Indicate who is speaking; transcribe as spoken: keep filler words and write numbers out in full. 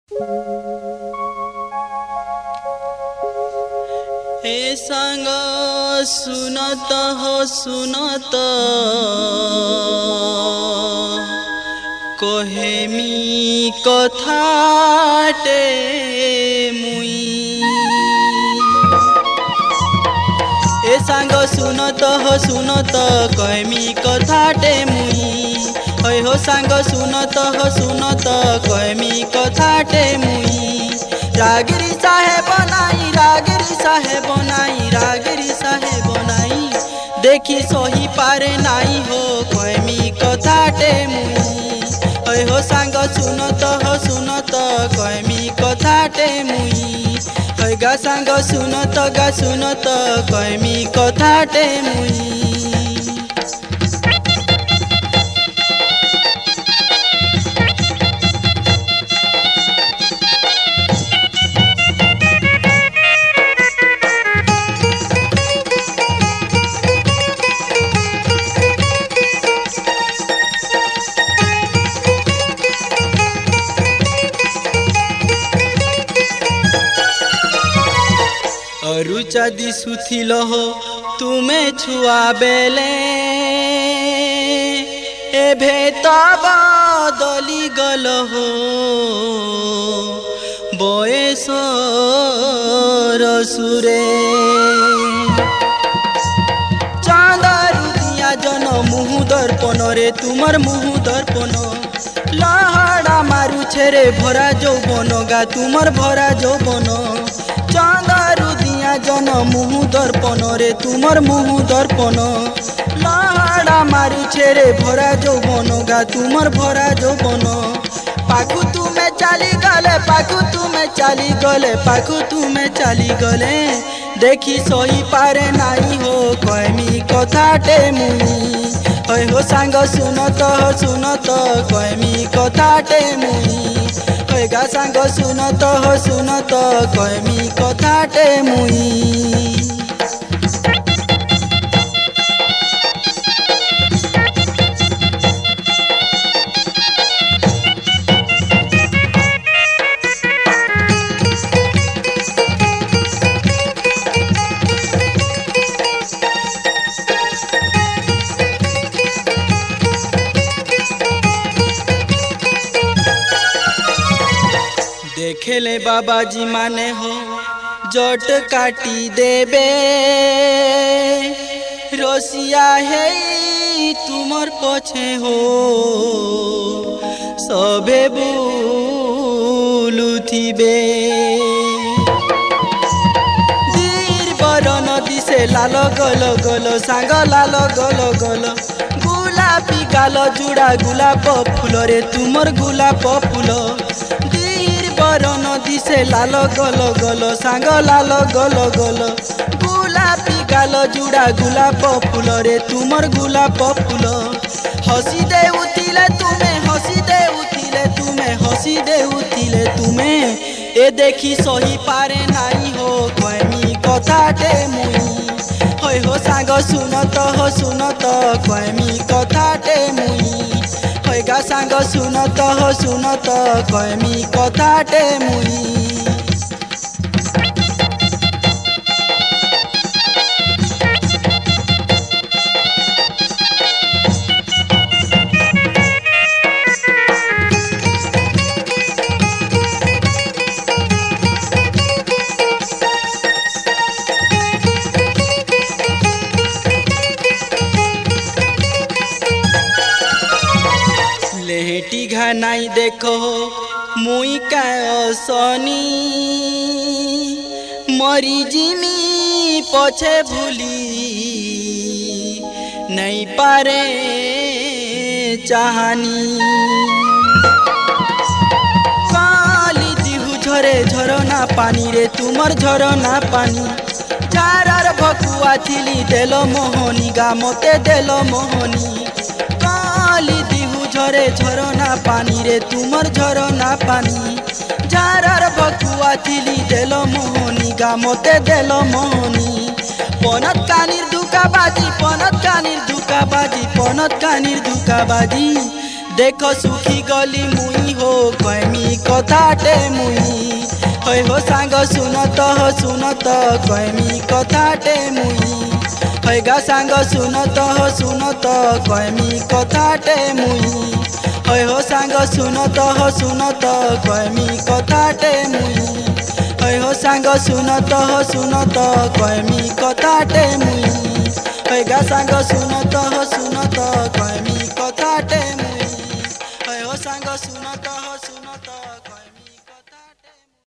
Speaker 1: हे सांग सुनत हो सुनत कहेमी कथाटे मुई। हे सांग सुनत हो सुनत कहेमी कथाटे मुई। होय हो सांग सुनत हो सुनत कहेमी कथाटे मुई। रागिरी साहेब नाई रागिरी साहेब नाई रागिरी साहेब नाई देखी सही पारे नाई हो कहेमी कथाटे मुई। होय हो सांग सुनत हो सुनत कहेमी कथाटे मुई। होय गा सांग सुनत गा सुनत कहेमी कथाटे मुई। रुचा दिशुथिल हो तुमे छुआ बेले एभे तब दली गल हो बयस रसुरे। चांदारू दिया जन मुहु दर्पण रे तुमर मुहु दर्पण लहड़ा मारू छेरे भरा जौबन गा तुमर भरा जौबन। चांदारू दिया जन मुहु दर्पण रे तुमर मुहु दर्पण लहड़ा मारू छेरे भरा जौबन गा तुमर भरा जौबन। पाखु तुमे चाली गले पाखु तुमे चाली गले पाखु तुमे चाली गले देखी सही पारे नाई हो कहेमी कथाटे मुई। होय हो सांग सुनत हो सुनत कहेमी कथाटे मुई। होय गा सांग सुनत हो सुनत कहेमी कथाटे मुई। देखेले बाबाजी माने हो जट काटी देबे रसिया है तुमर पछे हो सबे बुलुथिबे। दीर बर नदी से लाल गल गल सांग लाल गल गल गुलाबी गाल जुड़ा गुलाब फूल रे तुमर गुलाब फूल। बर नदी से लाल गल गल सांग लाल गल गल गुलाबी गाल जुड़ा गुलाब फूल रे तुमर गुलाब फूल। हसी दे उथिले तुमे हसी दे उथिले तुमे हसी दे उथिले तुमे ए देखी सही पारे नाई हो कहेमी कथाटे मुई। होय हो सांग सुनत हो सुनत कहेमी कथाटे मुई। होय गा सांग सुनत हो सुनत कहेमी कथाटे मुई। लेहेटी घानाई देखो मुई का असनी मरी जिमी पछे भूली नहीं पारे चाहानी। काली दिहु झरे झरना पानी रे तुमर झरना पानी चारार भकुआ थिली देल मोहनी गा मते देल मोहनी। काली झरे झरना पानी रे तुमर झरना पानी झारार भकुआ थिली देल मोहनी गा मते देल मोहनी। पनत कानिर धुका बाजी पनत कानिर धुका बाजी पनत कानिर धुका बाजी देख सुखी गली मुई हो कैमी कथाटे मुई है हो सांग सुनत हो सुनत कैमी कथाटे मुई है गा सांग सुनत हो सुनत कैमी कथाटे मुई है हो सांग सुनत हो सुनत कैमी कथाटे मुई है हो सांग सुनत हो सुनत कैमी कथाटे मुई है गा सांग सुनत हो सुनत कैमी